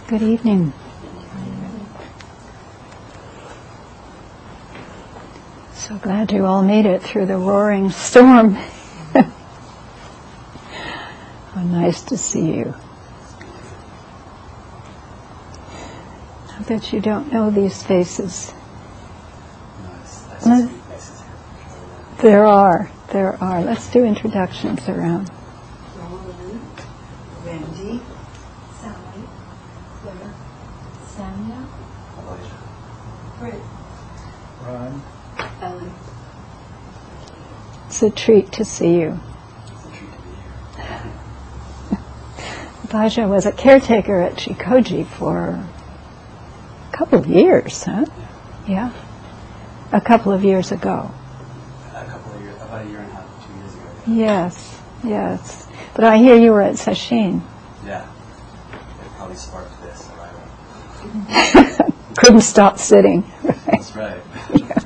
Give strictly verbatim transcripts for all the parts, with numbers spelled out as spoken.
Good evening. So glad you all made it through the roaring storm. How nice to see you. I bet you don't know these faces. Nice. There are, there are. Let's do introductions around. Roland, Wendy, Sally, Claire, Sanya, Elijah. Britt, Ron. Ellen. It's a treat to see you. It's a treat to be here. Baja was a caretaker at Chikoji for a couple of years, huh? Yeah. A couple of years ago. A couple of years, about a year and a half, two years ago. Yes, yes. But I hear you were at Sesshin. Yeah. It probably sparked this arrival. Couldn't stop sitting. Right? That's right. Yeah.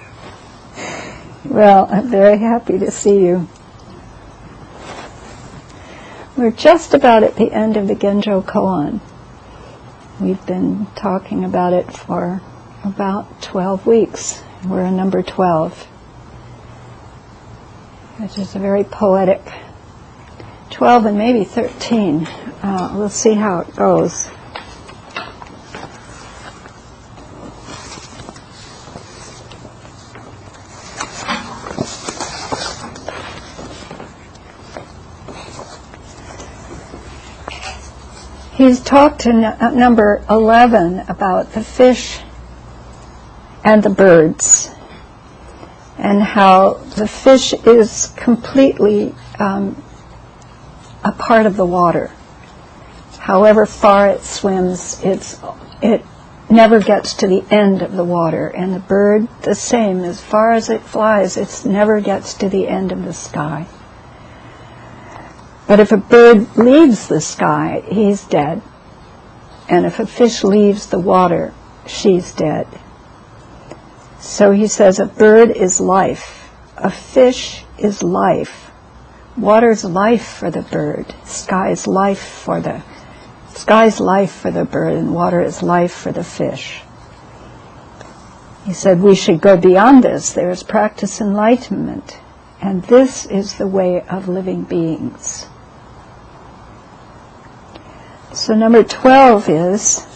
Well, I'm very happy to see you. We're just about at the end of the Genjo Koan. We've been talking about it for about twelve weeks. We're in number twelve, which is a very poetic twelve and maybe thirteen. Uh, we'll see how it goes. He's talked in n- number eleven about the fish and the birds, and how the fish is completely um, a part of the water. However far it swims, it's it never gets to the end of the water, and the bird the same. As far as it flies, it never gets to the end of the sky. But if a bird leaves the sky, he's dead. And if a fish leaves the water, she's dead. So he says a bird is life. A fish is life. Water's life for the bird. Sky's life for the sky's life for the bird, and water is life for the fish. He said we should go beyond this. There is practice enlightenment. And this is the way of living beings. So number twelve is,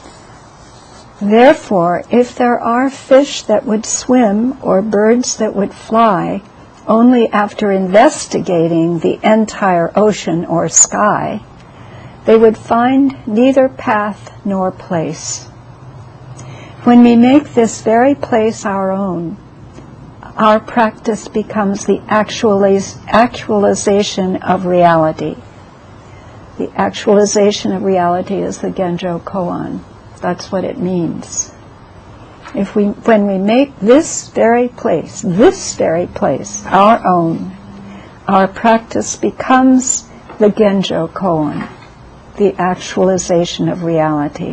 therefore, if there are fish that would swim or birds that would fly only after investigating the entire ocean or sky, they would find neither path nor place. When we make this very place our own, our practice becomes the actualiz- actualization of reality. The actualization of reality is the Genjo Koan. That's what it means. If we, when we make this very place, this very place, our own, our practice becomes the Genjo Koan, the actualization of reality.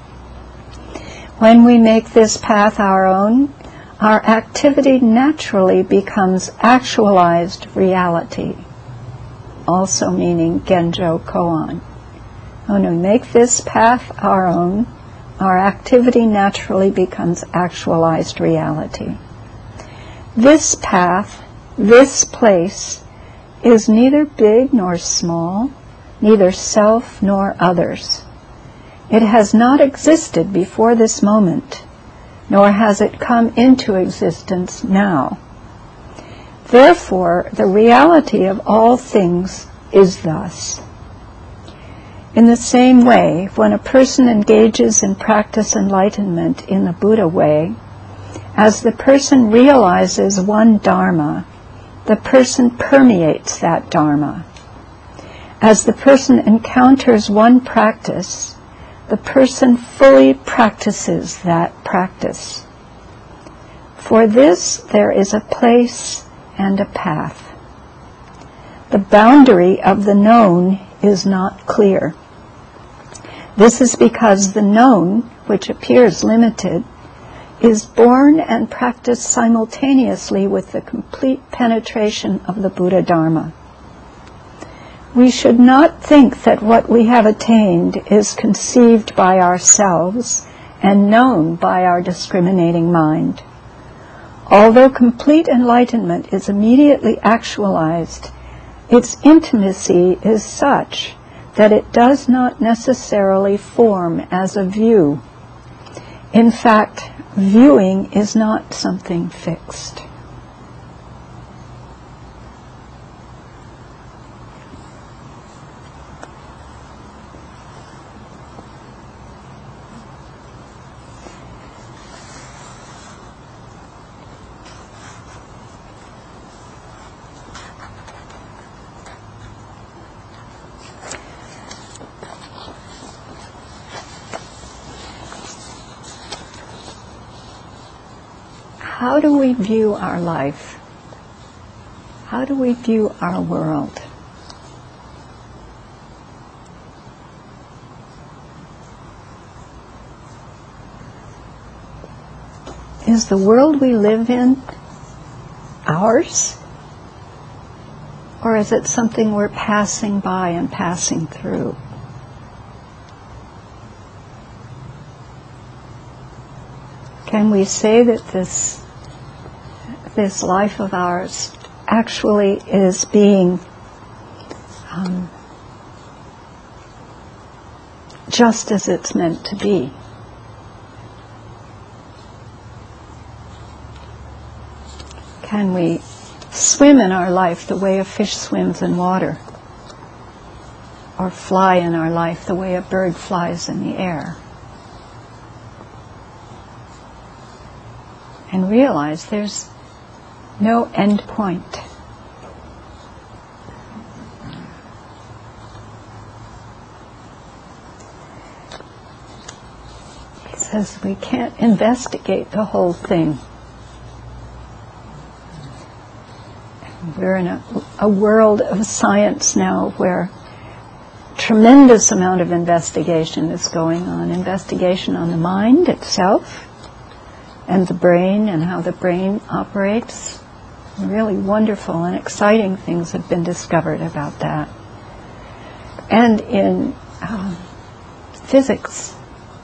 When we make this path our own, our activity naturally becomes actualized reality. Also meaning Genjo Koan. When we make this path our own, our activity naturally becomes actualized reality. This path, this place, is neither big nor small, neither self nor others. It has not existed before this moment, nor has it come into existence now. Therefore, the reality of all things is thus. In the same way, when a person engages in practice enlightenment in the Buddha way, as the person realizes one Dharma, the person permeates that Dharma. As the person encounters one practice, the person fully practices that practice. For this, there is a place and a path. The boundary of the known is not clear. This is because the known, which appears limited, is born and practiced simultaneously with the complete penetration of the Buddha Dharma. We should not think that what we have attained is conceived by ourselves and known by our discriminating mind. Although complete enlightenment is immediately actualized, its intimacy is such that it does not necessarily form as a view. In fact, viewing is not something fixed. How do we view our life? How do we view our world? Is the world we live in ours? Or is it something we're passing by and passing through? Can we say that this this life of ours actually is being um, just as it's meant to be? Can we swim in our life the way a fish swims in water? Or fly in our life the way a bird flies in the air? And realize there's no end point. He says we can't investigate the whole thing. We're in a, a world of science now where tremendous amount of investigation is going on. Investigation on the mind itself and the brain and how the brain operates. Really wonderful and exciting things have been discovered about that. And in um, physics,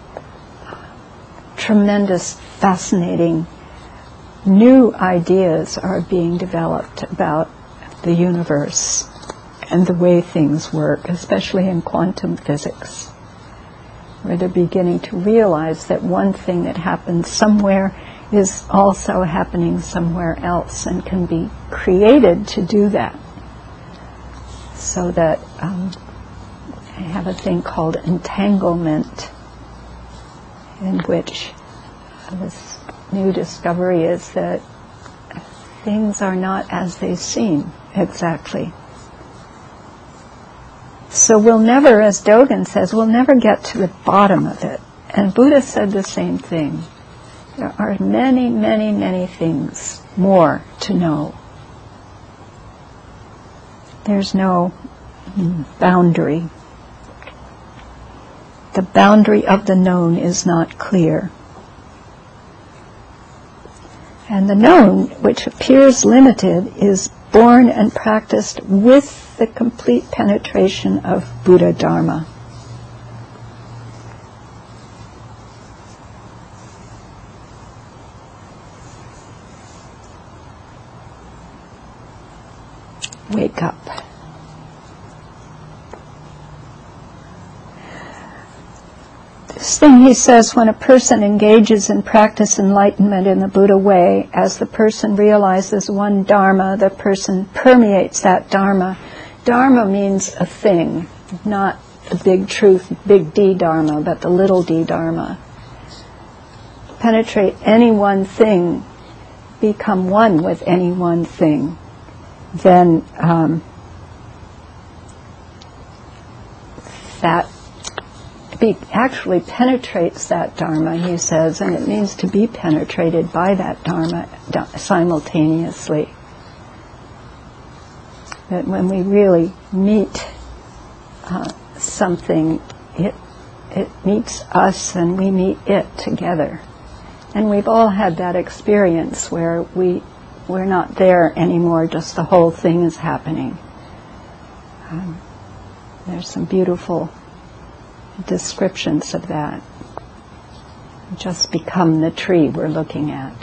tremendous, fascinating new ideas are being developed about the universe and the way things work, especially in quantum physics, where they're beginning to realize that one thing that happens somewhere is also happening somewhere else and can be created to do that. So that um, I have a thing called entanglement, in which this new discovery is that things are not as they seem exactly. So we'll never, as Dogen says, we'll never get to the bottom of it. And Buddha said the same thing. There are many, many, many things more to know. There's no mm, boundary. The boundary of the known is not clear. And the known, which appears limited, is born and practiced with the complete penetration of Buddha Dharma. Wake up. This thing, he says, when a person engages in practice enlightenment in the Buddha way, as the person realizes one Dharma, the person permeates that Dharma. Dharma means a thing, not the big truth, big D Dharma, but the little d Dharma. Penetrate any one thing, become one with any one thing. Then um, that be, actually penetrates that Dharma, he says, and it means to be penetrated by that Dharma da- simultaneously. That when we really meet uh, something, it it meets us and we meet it together. And we've all had that experience where we we're not there anymore, just the whole thing is happening. Um, There's some beautiful descriptions of that. Just become the tree we're looking at.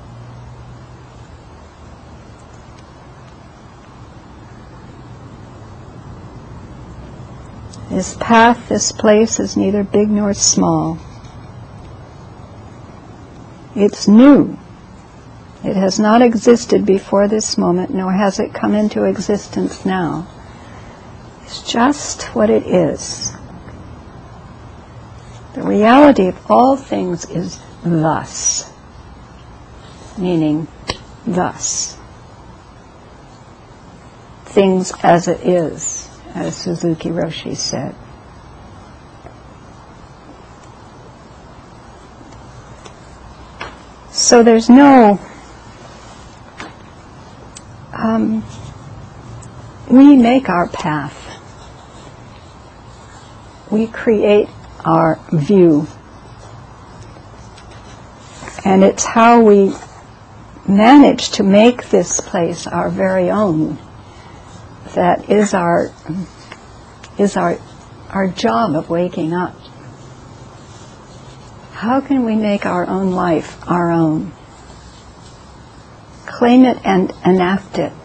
This path, this place is neither big nor small. It's new. It has not existed before this moment, nor has it come into existence now. It's just what it is. The reality of all things is thus, meaning thus. Things as it is, as Suzuki Roshi said. So there's no, um, we make our path. We create our view. And it's how we manage to make this place our very own that is our is our our job of waking up. How can we make our own life our own? Claim it and enact it.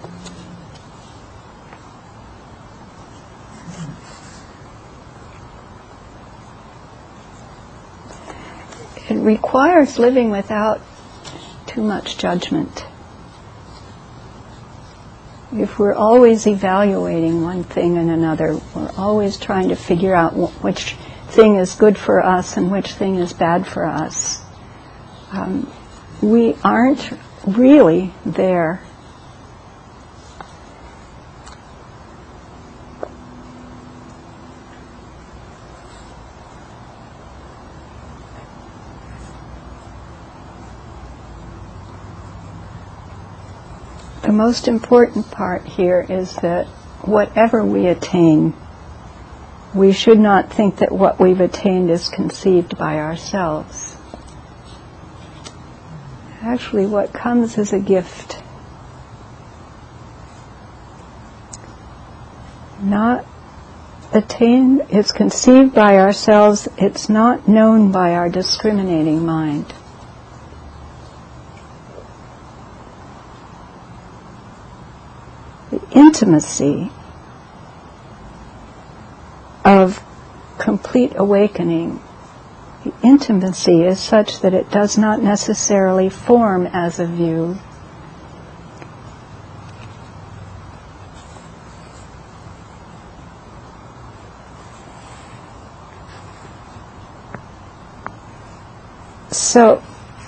It requires living without too much judgment. If we're always evaluating one thing and another, we're always trying to figure out which thing is good for us and which thing is bad for us, um, we aren't really there. The most important part here is that whatever we attain, we should not think that what we've attained is conceived by ourselves. Actually, what comes is a gift. Not attained, it's conceived by ourselves, it's not known by our discriminating mind. The intimacy of complete awakening, the intimacy is such that it does not necessarily form as a view. So,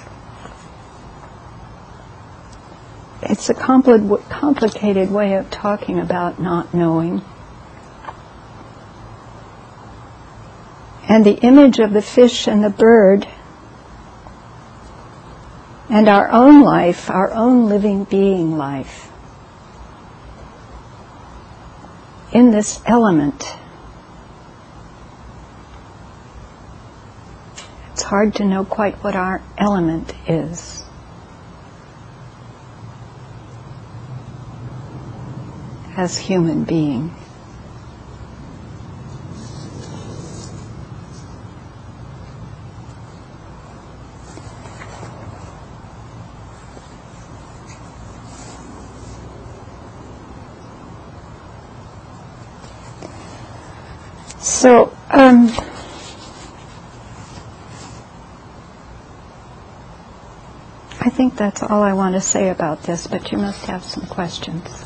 it's a compli- complicated way of talking about not knowing. And the image of the fish and the bird and our own life, our own living being life, in this element. It's hard to know quite what our element is. As human being. So, um, I think that's all I want to say about this, but you must have some questions.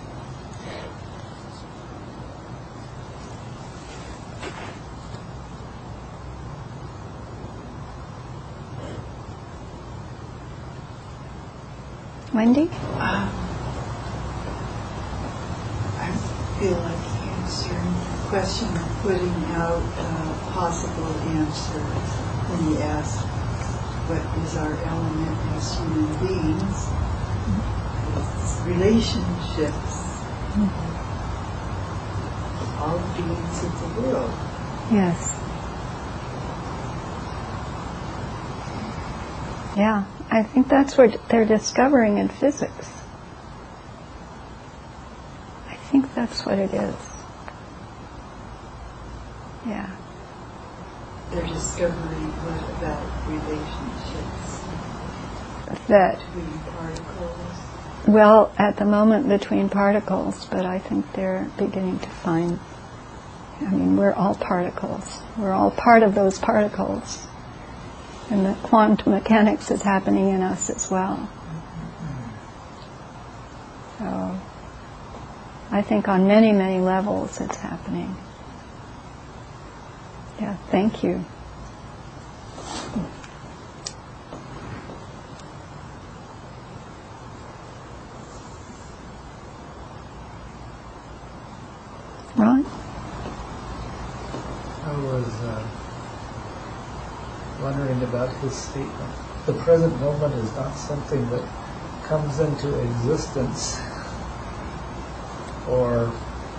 Wendy? Um, I feel like answering the question or putting out a possible answer when you ask what is our element as human beings. It's relationships. Mm-hmm. All beings of the world. Yes. Yeah, I think that's what they're discovering in physics. I think that's what it is. Yeah. They're discovering what about relationships That, between particles. well, at the moment between particles, but I think they're beginning to find, I mean, we're all particles. We're all part of those particles. And the quantum mechanics is happening in us as well. So, I think on many, many levels it's happening. Yeah, thank you. Ron? I was uh, wondering about his statement. The present moment is not something that comes into existence or uh,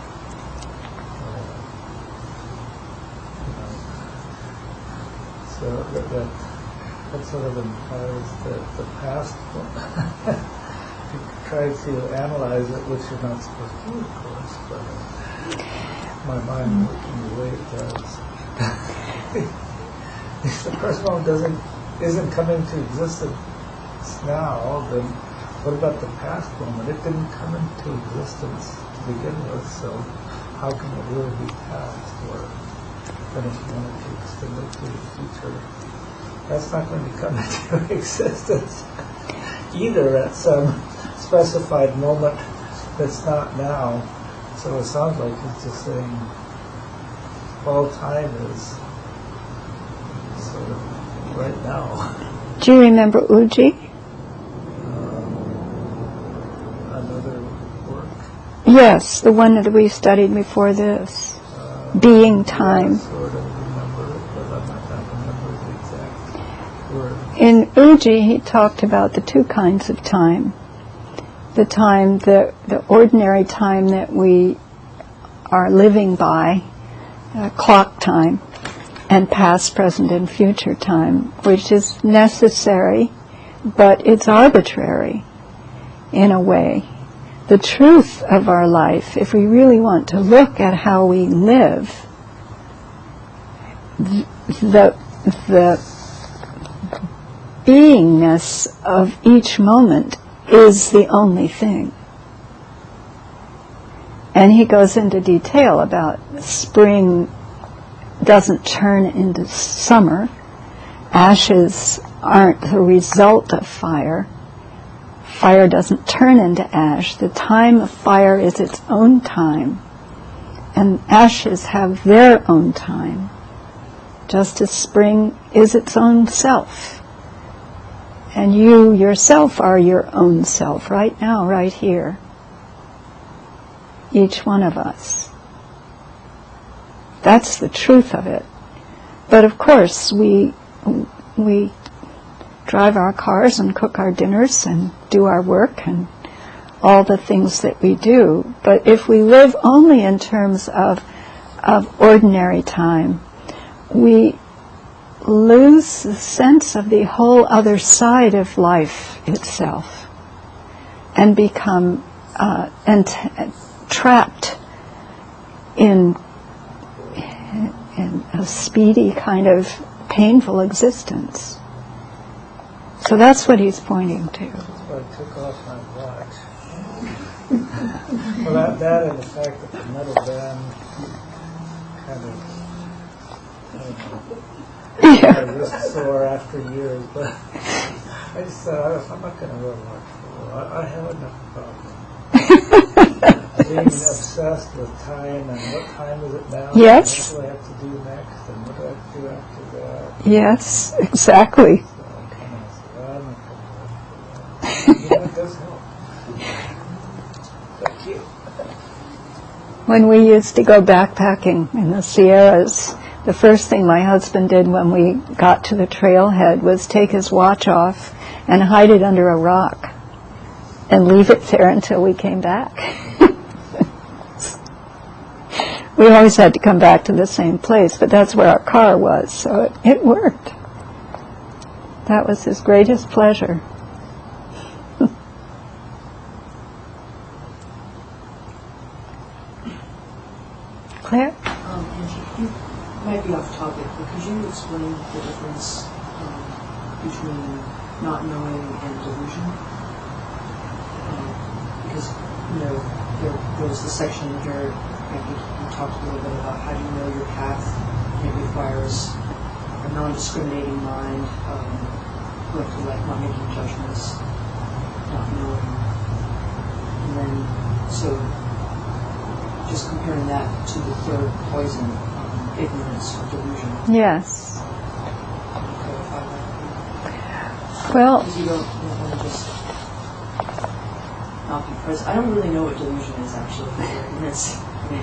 you know, so that, that that sort of implies that the past if you try to analyze it, which you're not supposed to do, of course, but my mind working the way it does. If the present moment doesn't isn't coming to existence now, then what about the past moment? It didn't come into existence to begin with, so how can it really be past? Or then if you wanted to extend it to the future, that's not going to come into existence either at some specified moment that's not now. So it sounds like it's just saying all time is sort of right now. Do you remember Uji? Um, another work? Yes, the one that we studied before this. Uh, Being time. I sort of remember it, but I'm not going to remember the exact word. In Uji, he talked about the two kinds of time. The time, the, the ordinary time that we are living by, uh, clock time, and past, present, and future time, which is necessary, but it's arbitrary in a way. The truth of our life, if we really want to look at how we live, the, the beingness of each moment is the only thing. And he goes into detail about spring doesn't turn into summer. Ashes aren't the result of fire. Fire doesn't turn into ash. The time of fire is its own time. And ashes have their own time. Just as spring is its own self. And you yourself are your own self right now, right here. Each one of us. That's the truth of it. But of course, we we drive our cars and cook our dinners and do our work and all the things that we do. But if we live only in terms of of ordinary time, we lose the sense of the whole other side of life itself and become uh, ent- trapped in in a speedy kind of painful existence. So that's what he's pointing to. That's why I took off my watch. Well, that, that and the fact that the metal band kind of, I don't know, Yeah. my wrist sore after years, but I just said, I'm not going to wear a watch for a while. I, I have enough problems. Being obsessed with time and what time is it now? Yes. And what do I have to do next? And what do I have to do after that? Yes, exactly. So I kind of said, well, I'm not going to wear it for a while. You know, it does help. Thank you. When we used to go backpacking in the Sierras, the first thing my husband did when we got to the trailhead was take his watch off and hide it under a rock and leave it there until we came back. We always had to come back to the same place, but that's where our car was, so it, it worked. That was his greatest pleasure. Claire? Um, and you, might be off topic, but could you explain the difference um, between not knowing and delusion? Um, because, you know, there, there was the section here, I think you talked a little bit about how do you know your path. It requires a non-discriminating mind, um, like, like not making judgments, not knowing. And then, so, just comparing that to the third poison, um, ignorance or delusion. Yes. Can you clarify that? Well, Because you don't, you don't want to just not be present. I don't really know what delusion is, actually. Ignorance.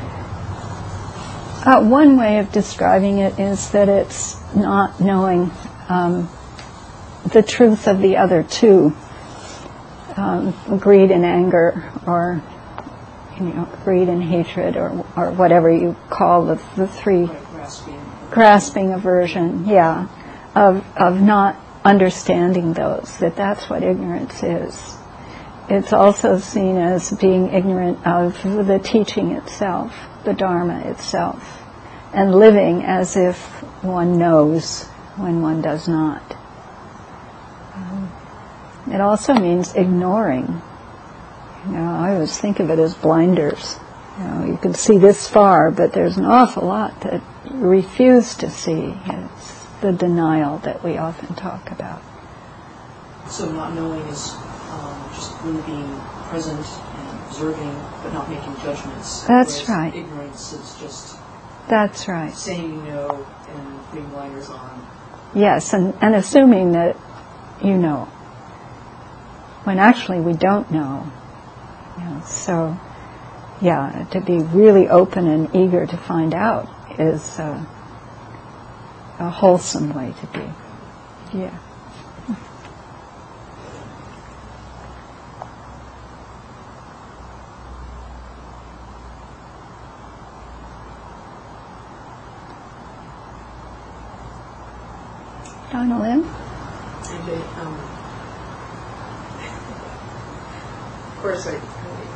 uh, one way of describing it is that it's not knowing um, the truth of the other two, um, greed and anger, or you know, greed and hatred, or or whatever you call the the three. Like grasping. Grasping aversion, yeah, of of not understanding those, that that's what ignorance is. It's also seen as being ignorant of the teaching itself, the Dharma itself, and living as if one knows when one does not. Um, it also means ignoring. You know, I always think of it as blinders. You know, you can see this far, but there's an awful lot that you refuse to see. It's the denial that we often talk about. So not knowing is um, just really being present and observing, but not making judgments. That's Whereas right. Ignorance is just That's right. saying you know and putting blinders on. Yes, and, and assuming that you know, when actually we don't know. You know, so, yeah, to be really open and eager to find out is uh, a wholesome way to be. Yeah. Donna Lynn? And they, um, of course, I,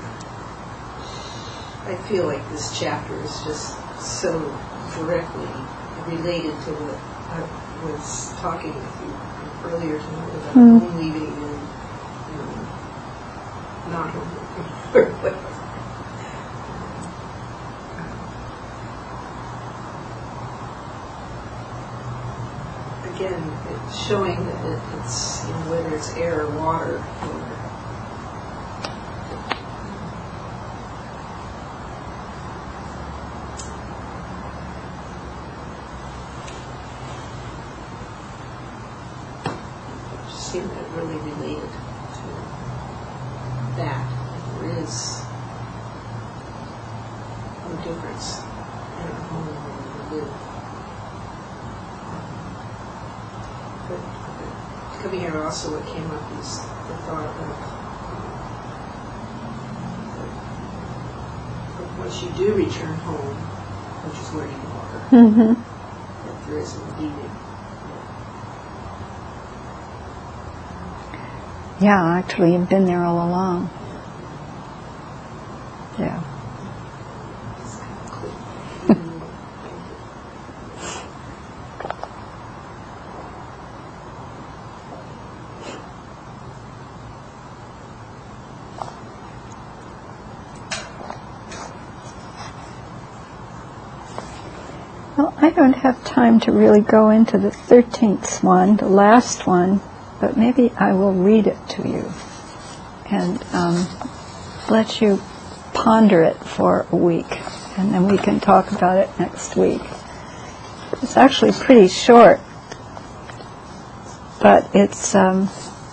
I feel like this chapter is just so directly related to what I was talking with you earlier tonight about Mm. home leaving and um, not home leaving. Again, it's showing that it, it's, you know, whether it's air or water, or just seemed that really related to that. There is no difference in our home where we live. But uh, coming here also, what came up is the thought of, of once you do return home, which is where you are, Mm-hmm. that there is no leaving. Yeah, actually, you've been there all along. Yeah. It's kind of cool. Mm, Well, I don't have time to really go into the thirteenth one, the last one, but maybe I will read it to you and um, let you ponder it for a week, and then we can talk about it next week. It's actually pretty short, but it's um,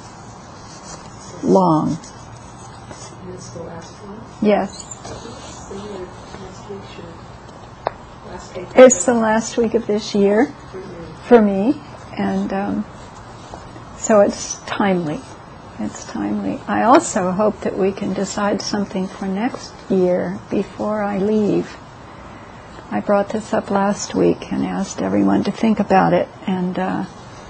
long. And it's the last one. Yes, So your last week should, last week. it's the last week of this year For you. for me, and um, so it's timely. It's timely. I also hope that we can decide something for next year before I leave. I brought this up last week and asked everyone to think about it, and uh,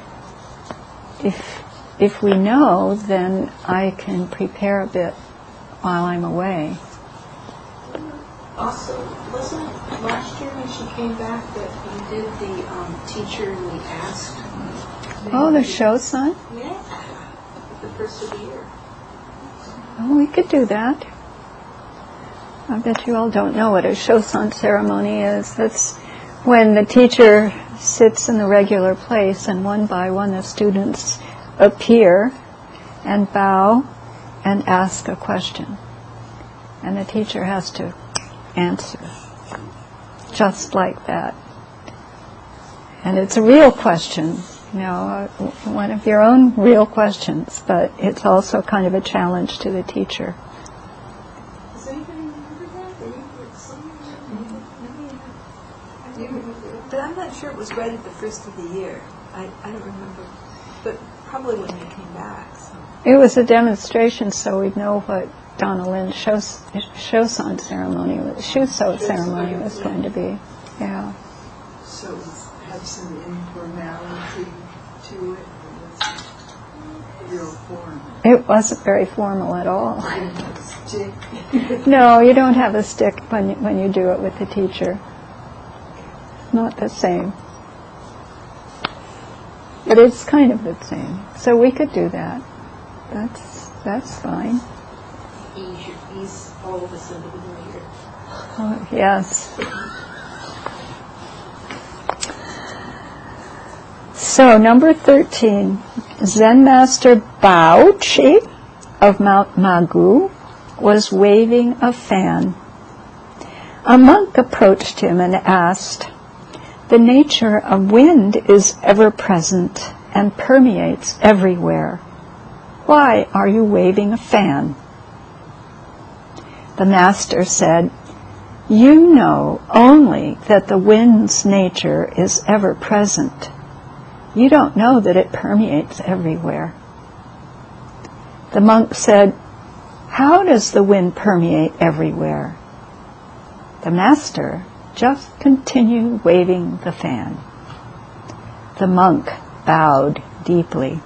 if if we know, then I can prepare a bit while I'm away. Also, wasn't it last year when she came back that you did the um, teacher and we asked? Oh, the show son? Yeah, the first of the year. Oh, we could do that. I bet you all don't know what a shosan ceremony is. That's when the teacher sits in the regular place and one by one the students appear and bow and ask a question. And the teacher has to answer just like that. And it's a real question, you know, one of your own real questions, but it's also kind of a challenge to the teacher. Does anybody remember that? Or you- someone- maybe- maybe- But I'm not sure it was right at the first of the year. I, I don't remember. But probably when they came back. So. It was a demonstration so we'd know what Donna Lynn's shos- shosan ceremony, was- shuso ceremony was going to be. Yeah. So it had some informality to it, or was it real formal? It wasn't very formal at all. Stick. No, you don't have a stick when you, when you do it with the teacher. Not the same. But it's kind of the same. So we could do that. That's that's fine. Ease, your, ease all of us into the new year. Oh, yes. So number thirteen, Zen Master Baochi of Mount Magu was waving a fan. A monk approached him and asked, "The nature of wind is ever present and permeates everywhere. Why are you waving a fan?" The master said, "You know only that the wind's nature is ever present. You don't know that it permeates everywhere." The monk said, "How does the wind permeate everywhere?" The master just continued waving the fan. The monk bowed deeply.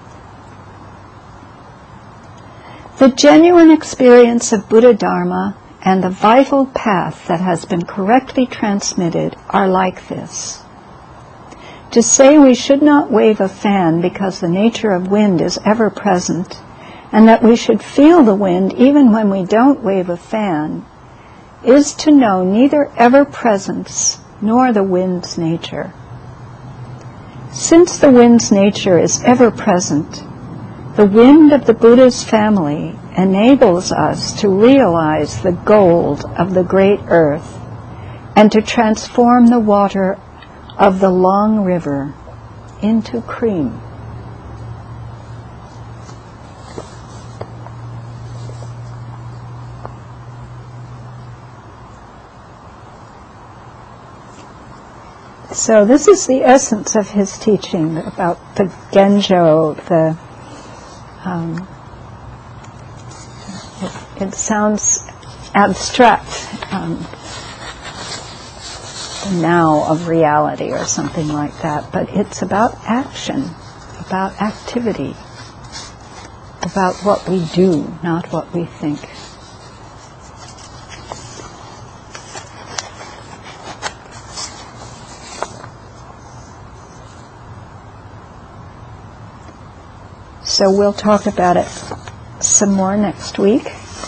The genuine experience of Buddha Dharma and the vital path that has been correctly transmitted are like this. To say we should not wave a fan because the nature of wind is ever present, and that we should feel the wind even when we don't wave a fan, is to know neither ever-presence nor the wind's nature. Since the wind's nature is ever-present, the wind of the Buddha's family enables us to realize the gold of the great earth and to transform the water of the long river into cream. So this is the essence of his teaching about the Genjo, the um, it, it sounds abstract, um, the now of reality or something like that, but it's about action, about activity, about what we do, not what we think. So we'll talk about it some more next week.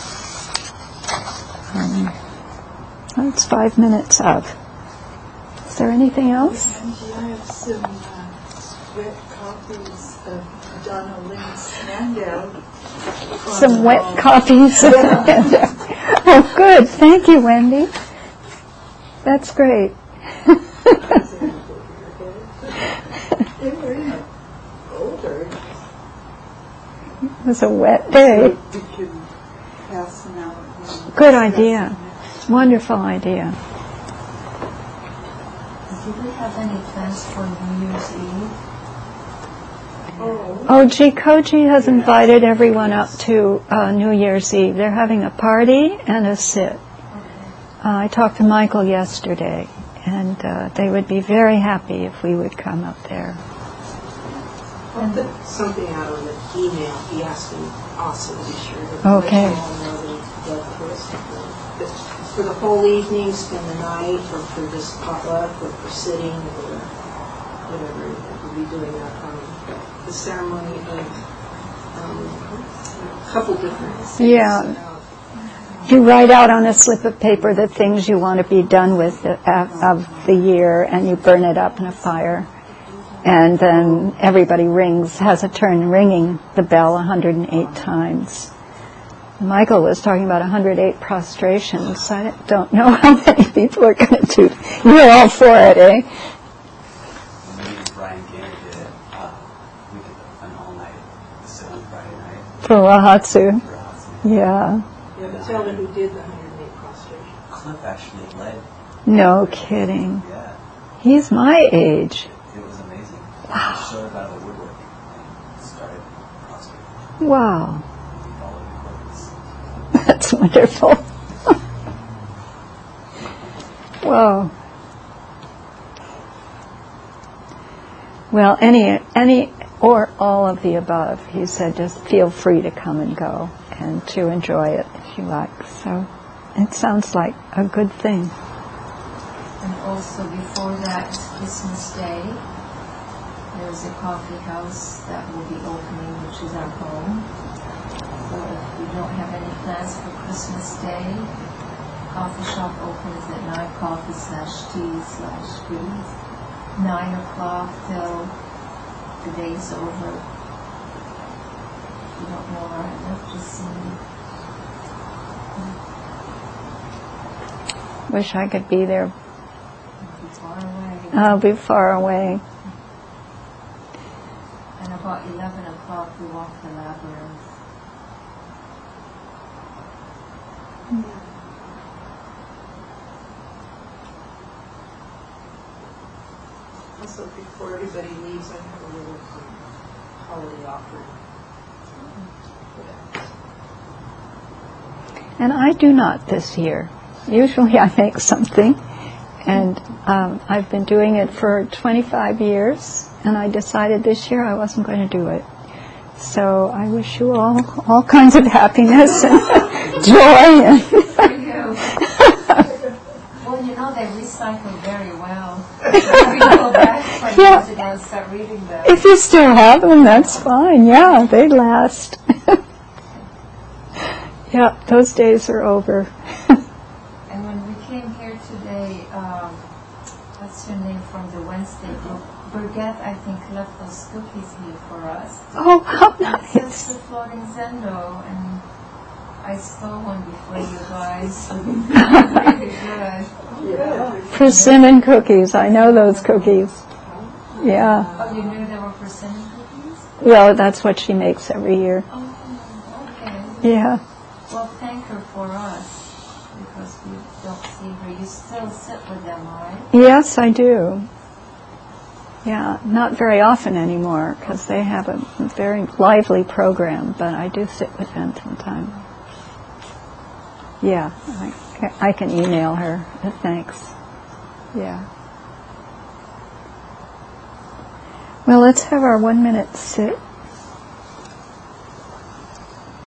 Um, well, it's five minutes of. Is there anything else? And you have some uh, wet copies of Donna Lynn's handout. Some wet um, copies. Oh, good. Thank you, Wendy. That's great. They were in it older. It was a wet day. So we can pass them out. and Good discuss idea. them next Wonderful idea. Do we have any plans for New Year's Eve? Oh, Oh, gee, Koji has invited everyone up to uh, New Year's Eve. They're having a party and a sit. Uh, I talked to Michael yesterday, and uh, they would be very happy if we would come up there. I'll put something out on the email. He asked me also to be sure that Okay. let you all know that he's dead first. just for the whole evening, spend the night, or for just potluck, or for sitting, or whatever we'll be doing that um, the ceremony of um, a couple different things. Yeah. You write out on a slip of paper the things you want to be done with the, uh, of the year, and you burn it up in a fire. And then everybody rings, has a turn ringing the bell one hundred eight times. Michael was talking about one hundred eight prostrations. I don't know how many people are going to do. You're all for it, eh? Me and Brian Gaynor did it. Uh, we did an all-night, sit on Friday night. For Rahatsu. For us. Yeah. Yeah, but tell them who did the one hundred eight prostration. Cliff actually led. No kidding. Yeah, He's my age. it was amazing. Wow. He showed up out of the woodwork and started prostrating. Wow. All of the equipments. That's wonderful. Whoa. Well, any, any, or all of the above. He said, just feel free to come and go and to enjoy it if you like. So it sounds like a good thing. And also before that is Christmas Day. There's a coffee house that will be opening, which is our home. So if you don't have any plans for Christmas Day, coffee shop opens at nine coffee slash tea slash food. Nine o'clock till the day's over. If you don't know where I live, just see me. Wish I could be there. It'll be far away. I'll be far away. And about eleven o'clock we walk the labyrinth. Also, before everybody leaves, I have a little um, holiday offering. And I do not this year. Usually I make something, and um, I've been doing it for twenty-five years, and I decided this year I wasn't going to do it. So I wish you all all kinds of happiness and joy. And For you. Well, you know, they recycle very well. We go back twenty Yeah. years ago and start reading them. if you still have them, that's fine. Yeah, they last. Yeah, those days are over. And when we came here today, um, what's her name from the Wednesday group? Birgit, I think, left those cookies here for us. Oh, how It says nice. the floating Zendo, and I stole one before you guys. Really good. Yeah. Persimmon cookies. I know those cookies. Yeah. Oh, you knew they were persimmon cookies? Well, that's what she makes every year. Oh, okay. Yeah. Well, thank her for us, because we don't see her. You still sit with them, right? Yes, I do. Yeah, not very often anymore because they have a very lively program, but I do sit with them sometimes. Yeah, I, I can email her. Thanks. Yeah. Well, let's have our one minute sit.